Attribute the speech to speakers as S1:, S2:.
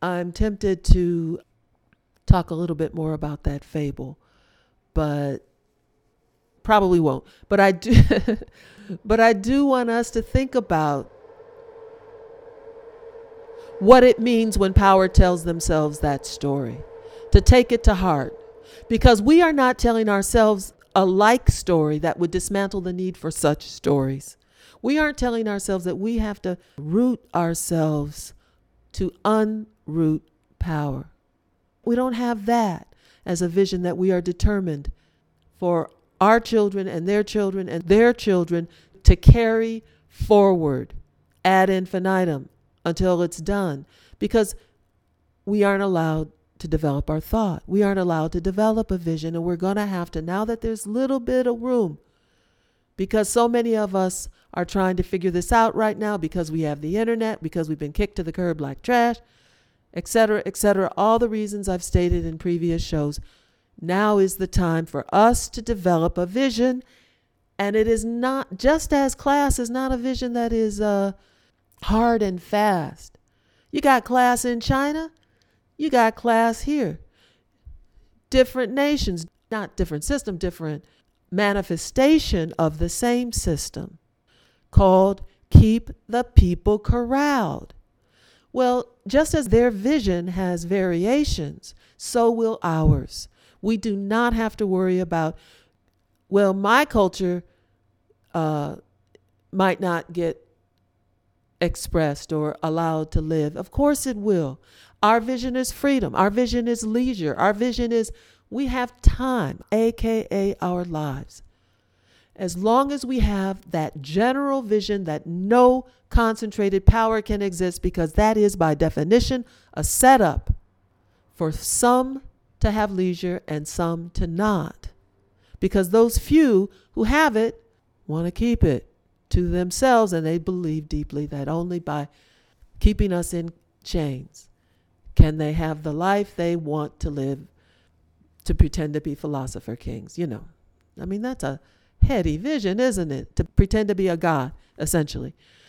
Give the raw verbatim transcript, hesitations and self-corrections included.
S1: I'm tempted to talk a little bit more about that fable, but probably won't. But I do, but I do want us to think about what it means when power tells themselves that story, to take it to heart, because we are not telling ourselves a like story that would dismantle the need for such stories. We aren't telling ourselves that we have to root ourselves to unroot power. We don't have that as a vision that we are determined for our children and their children and their children to carry forward ad infinitum until it's done, because we aren't allowed to develop our thought. We aren't allowed to develop a vision, and we're going to have to, now that there's little bit of room, because so many of us are trying to figure this out right now because we have the internet, because we've been kicked to the curb like trash, et cetera, et cetera, all the reasons I've stated in previous shows. Now is the time for us to develop a vision, and it is not, just as class is not a vision that is uh, hard and fast. You got class in China, you got class here. Different nations, not different system, different manifestation of the same system, called keep the people corralled. Well, just as their vision has variations, so will ours. We do not have to worry about, well, my culture uh, might not get expressed or allowed to live. Of course it will. Our vision is freedom. Our vision is leisure. Our vision is we have time, A K A our lives. As long as we have that general vision that no concentrated power can exist, because that is by definition a setup for some to have leisure and some to not. Because those few who have it want to keep it to themselves, and they believe deeply that only by keeping us in chains can they have the life they want to live, to pretend to be philosopher kings. You know, I mean, that's a heady vision, isn't it? To pretend to be a god, essentially.